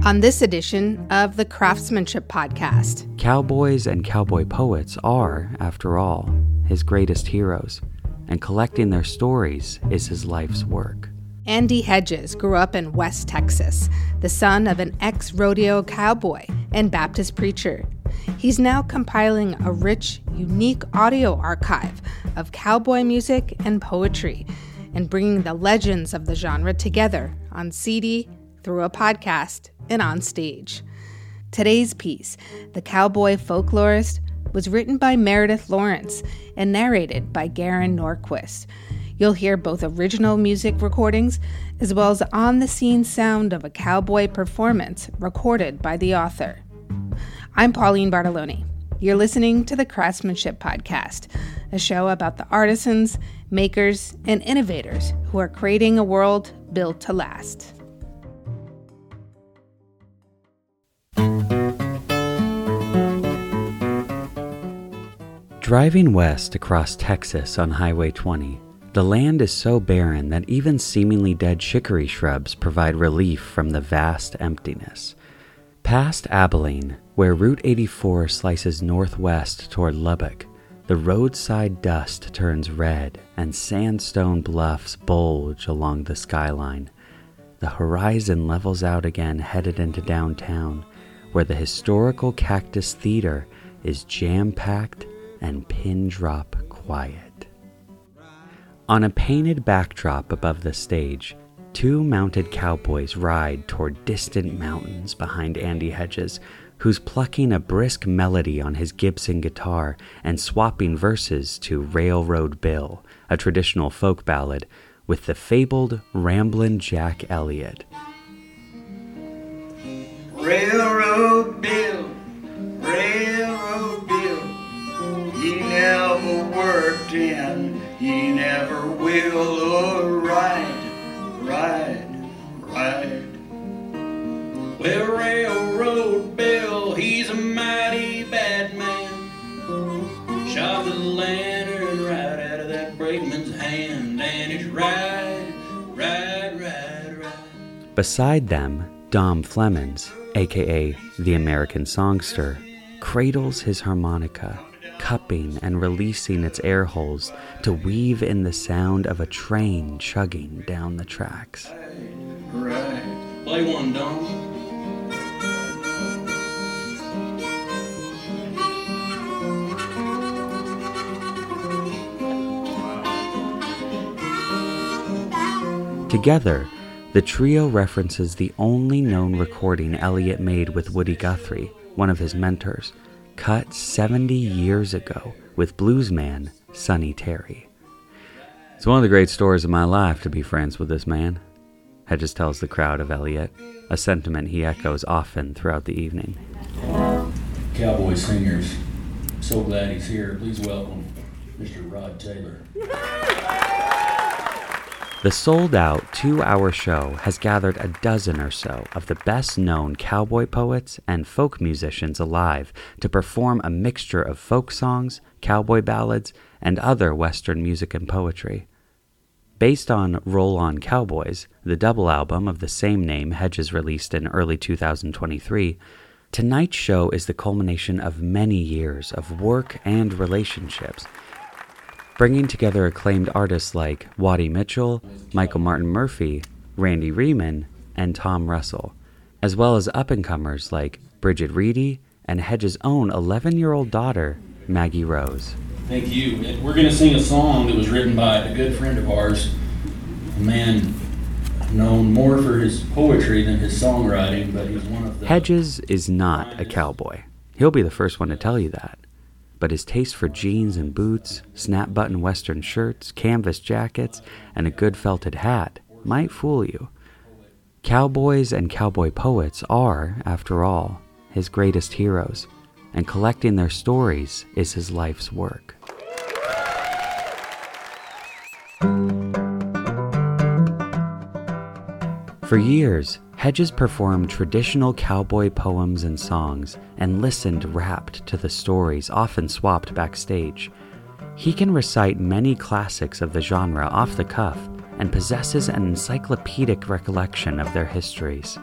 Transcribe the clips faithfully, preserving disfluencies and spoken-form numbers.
On this edition of the Craftsmanship Podcast, Cowboys and cowboy poets are, after all, his greatest heroes, and collecting their stories is his life's work. Andy Hedges grew up in West Texas, the son of an ex-rodeo cowboy and Baptist preacher. He's now compiling a rich, unique audio archive of cowboy music and poetry, and bringing the legends of the genre together on C D, through a podcast, and on stage. Today's piece, The Cowboy Folklorist, was written by Meredith Lawrence and narrated by Garen Norquist. You'll hear both original music recordings as well as on-the-scene sound of a cowboy performance recorded by the author. I'm Pauline Bartoloni. You're listening to the Craftsmanship Podcast, a show about the artisans, makers, and innovators who are creating a world built to last. Driving west across Texas on Highway twenty, the land is so barren that even seemingly dead chicory shrubs provide relief from the vast emptiness. Past Abilene, where Route eighty-four slices northwest toward Lubbock, the roadside dust turns red and sandstone bluffs bulge along the skyline. The horizon levels out again, headed into downtown, where the historical Cactus Theater is jam-packed and pin-drop quiet. On a painted backdrop above the stage, two mounted cowboys ride toward distant mountains behind Andy Hedges, who's plucking a brisk melody on his Gibson guitar and swapping verses to Railroad Bill, a traditional folk ballad, with the fabled Ramblin' Jack Elliott. Railroad Bill, Railroad Bill, he never worked in, he never will, oh, ride, ride, ride. Well, Railroad Bill, he's a mighty bad man, shot the lantern right out of that brakeman's hand, and it's ride, ride, ride, ride. Beside them, Dom Flemons, aka the American Songster, cradles his harmonica, cupping and releasing its air holes to weave in the sound of a train chugging down the tracks. Right, right. Play one, Dom. Together, the trio references the only known recording Elliott made with Woody Guthrie, one of his mentors, cut seventy years ago with bluesman Sonny Terry. It's one of the great stories of my life to be friends with this man, Hedges tells the crowd of Elliott, a sentiment he echoes often throughout the evening. Cowboy singers, so glad he's here. Please welcome Mister Rod Taylor. The sold-out two-hour show has gathered a dozen or so of the best-known cowboy poets and folk musicians alive to perform a mixture of folk songs, cowboy ballads, and other Western music and poetry. Based on Roll On Cowboys, the double album of the same name Hedges released in early two thousand twenty-three, tonight's show is the culmination of many years of work and relationships, bringing together acclaimed artists like Waddy Mitchell, Michael Martin Murphey, Randy Riemann, and Tom Russell, as well as up-and-comers like Bridget Reedy and Hedges' own eleven-year-old daughter, Maggie Rose. Thank you. We're going to sing a song that was written by a good friend of ours, a man known more for his poetry than his songwriting, but he's one of the... Hedges is not a cowboy. He'll be the first one to tell you that. But his taste for jeans and boots, snap-button Western shirts, canvas jackets, and a good felted hat might fool you. Cowboys and cowboy poets are, after all, his greatest heroes, and collecting their stories is his life's work. For years, Hedges performed traditional cowboy poems and songs and listened rapt to the stories often swapped backstage. He can recite many classics of the genre off the cuff and possesses an encyclopedic recollection of their histories.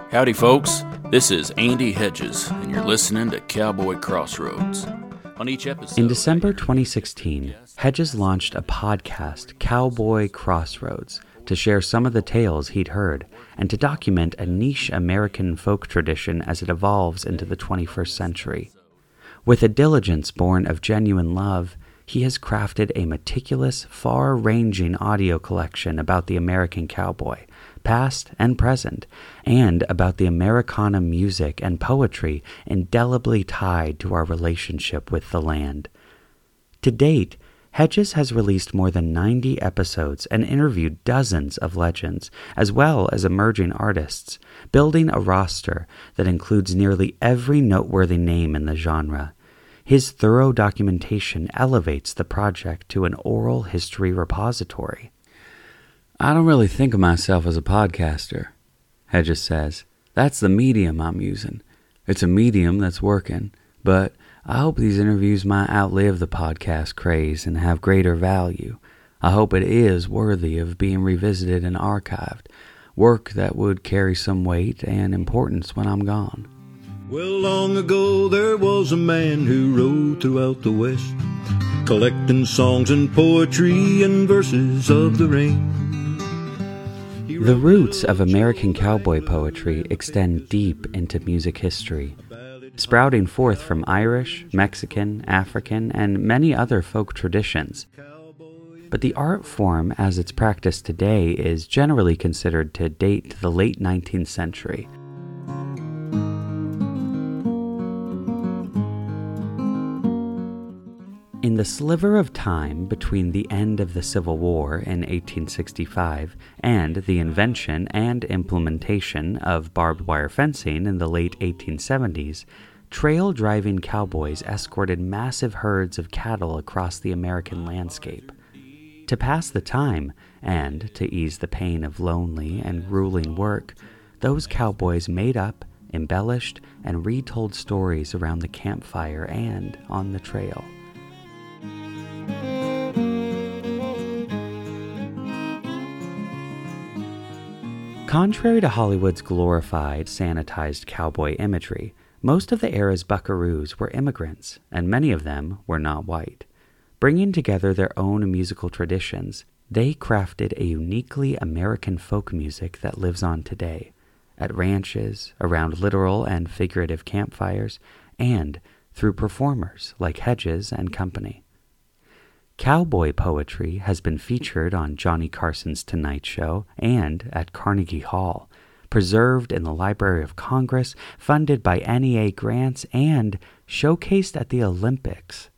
Howdy, folks. This is Andy Hedges, and you're listening to Cowboy Crossroads. On each episode, in December twenty sixteen, Hedges launched a podcast, Cowboy Crossroads, to share some of the tales he'd heard and to document a niche American folk tradition as it evolves into the twenty-first century. With a diligence born of genuine love, he has crafted a meticulous, far-ranging audio collection about the American cowboy, past and present, and about the Americana music and poetry indelibly tied to our relationship with the land. To date, Hedges has released more than ninety episodes and interviewed dozens of legends, as well as emerging artists, building a roster that includes nearly every noteworthy name in the genre. His thorough documentation elevates the project to an oral history repository. I don't really think of myself as a podcaster, Hedges says. That's the medium I'm using. It's a medium that's working, but I hope these interviews might outlive the podcast craze and have greater value. I hope it is worthy of being revisited and archived, work that would carry some weight and importance when I'm gone. Well, long ago there was a man who rode throughout the West, collecting songs and poetry and verses of the rain. The roots of American cowboy poetry extend deep into music history, sprouting forth from Irish, Mexican, African, and many other folk traditions. But the art form as it's practiced today is generally considered to date to the late nineteenth century. In the sliver of time between the end of the Civil War in eighteen sixty-five and the invention and implementation of barbed wire fencing in the late eighteen seventies, trail-driving cowboys escorted massive herds of cattle across the American landscape. To pass the time, and to ease the pain of lonely and grueling work, those cowboys made up, embellished, and retold stories around the campfire and on the trail. Contrary to Hollywood's glorified, sanitized cowboy imagery, most of the era's buckaroos were immigrants, and many of them were not white. Bringing together their own musical traditions, they crafted a uniquely American folk music that lives on today, at ranches, around literal and figurative campfires, and through performers like Hedges and Company. Cowboy poetry has been featured on Johnny Carson's Tonight Show and at Carnegie Hall, preserved in the Library of Congress, funded by N E A grants, and showcased at the Olympics.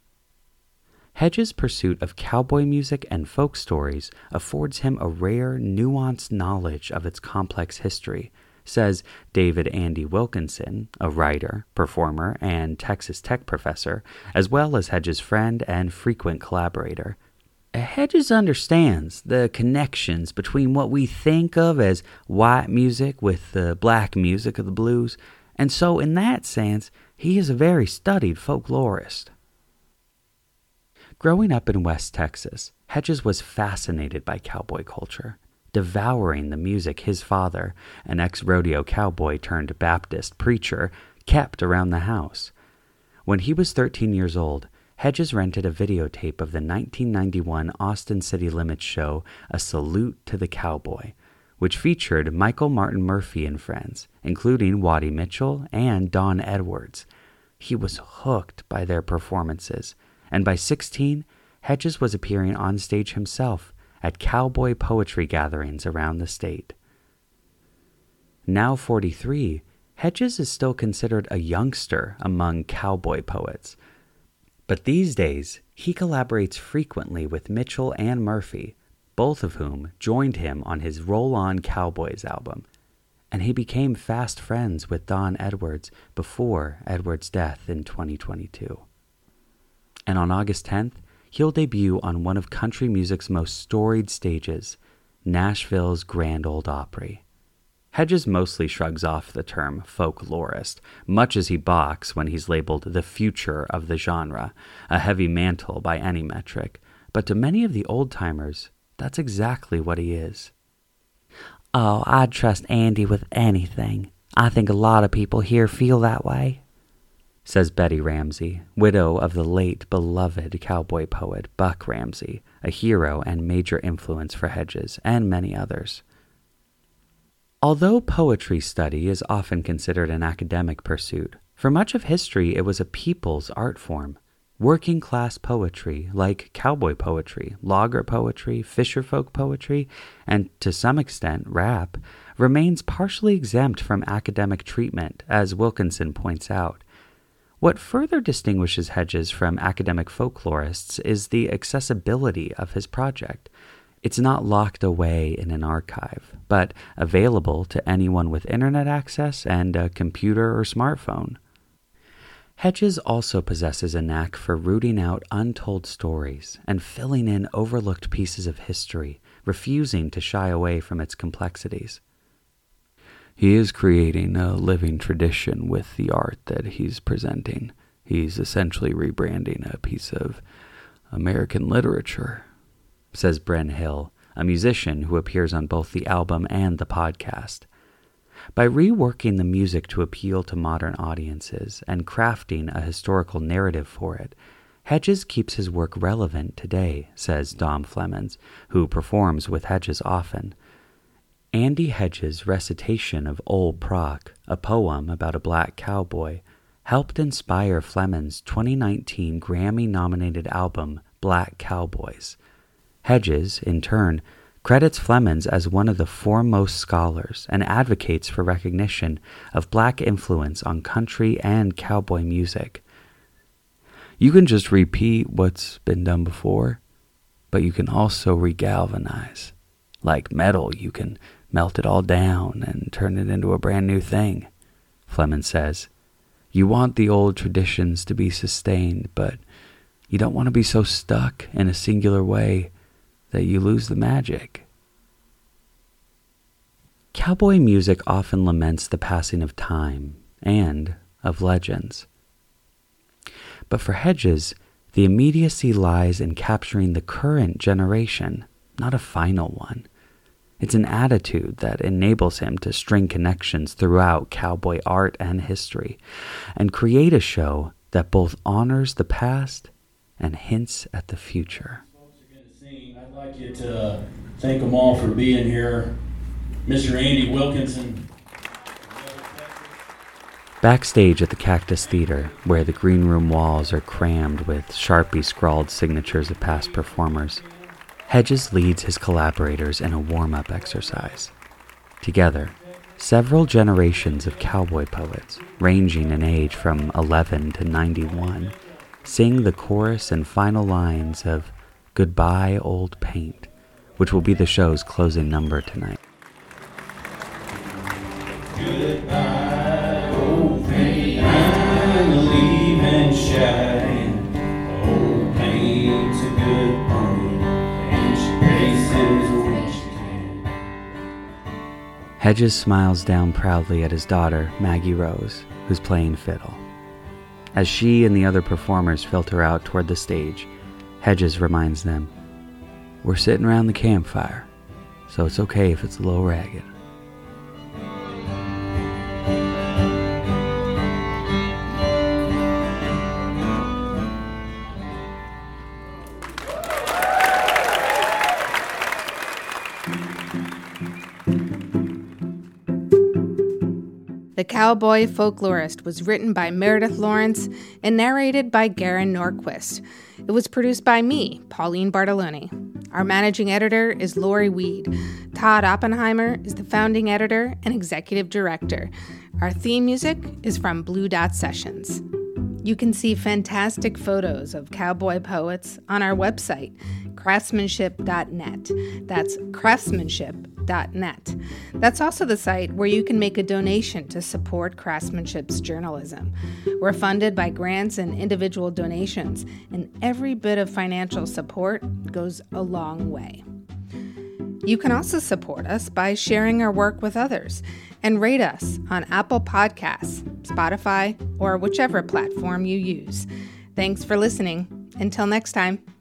Hedges' pursuit of cowboy music and folk stories affords him a rare, nuanced knowledge of its complex history, says David Andy Wilkinson, a writer, performer, and Texas Tech professor, as well as Hedges' friend and frequent collaborator. Hedges understands the connections between what we think of as white music with the black music of the blues, and so in that sense, he is a very studied folklorist. Growing up in West Texas, Hedges was fascinated by cowboy culture, devouring the music his father, an ex-rodeo cowboy turned Baptist preacher, kept around the house. When he was thirteen years old, Hedges rented a videotape of the nineteen ninety-one Austin City Limits show, A Salute to the Cowboy, which featured Michael Martin Murphey and friends, including Waddy Mitchell and Don Edwards. He was hooked by their performances, and by sixteen, Hedges was appearing on stage himself at cowboy poetry gatherings around the state. Now forty-three, Hedges is still considered a youngster among cowboy poets. But these days, he collaborates frequently with Mitchell and Murphy, both of whom joined him on his Roll On Cowboys album, and he became fast friends with Don Edwards before Edwards' death in twenty twenty-two. And on August tenth, he'll debut on one of country music's most storied stages, Nashville's Grand Ole Opry. Hedges mostly shrugs off the term folklorist, much as he balks when he's labeled the future of the genre, a heavy mantle by any metric, but to many of the old-timers, that's exactly what he is. Oh, I'd trust Andy with anything. I think a lot of people here feel that way, says Betty Ramsey, widow of the late beloved cowboy poet Buck Ramsey, a hero and major influence for Hedges and many others. Although poetry study is often considered an academic pursuit, for much of history it was a people's art form. Working-class poetry, like cowboy poetry, logger poetry, fisherfolk poetry, and to some extent rap, remains partially exempt from academic treatment, as Wilkinson points out. What further distinguishes Hedges from academic folklorists is the accessibility of his project. It's not locked away in an archive, but available to anyone with internet access and a computer or smartphone. Hedges also possesses a knack for rooting out untold stories and filling in overlooked pieces of history, refusing to shy away from its complexities. He is creating a living tradition with the art that he's presenting. He's essentially rebranding a piece of American literature, says Bren Hill, a musician who appears on both the album and the podcast. By reworking the music to appeal to modern audiences and crafting a historical narrative for it, Hedges keeps his work relevant today, says Dom Flemons, who performs with Hedges often. Andy Hedges' recitation of Old Proc, a poem about a black cowboy, helped inspire Flemons' twenty nineteen Grammy-nominated album, Black Cowboys. Hedges, in turn, credits Flemons as one of the foremost scholars and advocates for recognition of black influence on country and cowboy music. You can just repeat what's been done before, but you can also regalvanize. Like metal, you can melt it all down and turn it into a brand new thing, Flemons says. You want the old traditions to be sustained, but you don't want to be so stuck in a singular way that you lose the magic. Cowboy music often laments the passing of time and of legends. But for Hedges, the immediacy lies in capturing the current generation, not a final one. It's an attitude that enables him to string connections throughout cowboy art and history, and create a show that both honors the past and hints at the future. I'd like you to uh, thank them all for being here. Mister Andy Wilkinson. Backstage at the Cactus Theater, where the green room walls are crammed with Sharpie scrawled signatures of past performers, Hedges leads his collaborators in a warm-up exercise. Together, several generations of cowboy poets, ranging in age from eleven to ninety-one, sing the chorus and final lines of Goodbye, Old Paint, which will be the show's closing number tonight. Goodbye, old paint, I'm leaving shine. Old paint's a good pony, and she races when she can. Hedges smiles down proudly at his daughter, Maggie Rose, who's playing fiddle. As she and the other performers filter out toward the stage, Hedges reminds them, we're sitting around the campfire, so it's okay if it's a little ragged. The Cowboy Folklorist was written by Meredith Lawrence and narrated by Garen Norquist. It was produced by me, Pauline Bartoloni. Our managing editor is Lori Weed. Todd Oppenheimer is the founding editor and executive director. Our theme music is from Blue Dot Sessions. You can see fantastic photos of cowboy poets on our website, craftsmanship dot net. That's craftsmanship dot net. That's also the site where you can make a donation to support Craftsmanship's journalism. We're funded by grants and individual donations, and every bit of financial support goes a long way. You can also support us by sharing our work with others and rate us on Apple Podcasts, Spotify, or whichever platform you use. Thanks for listening. Until next time.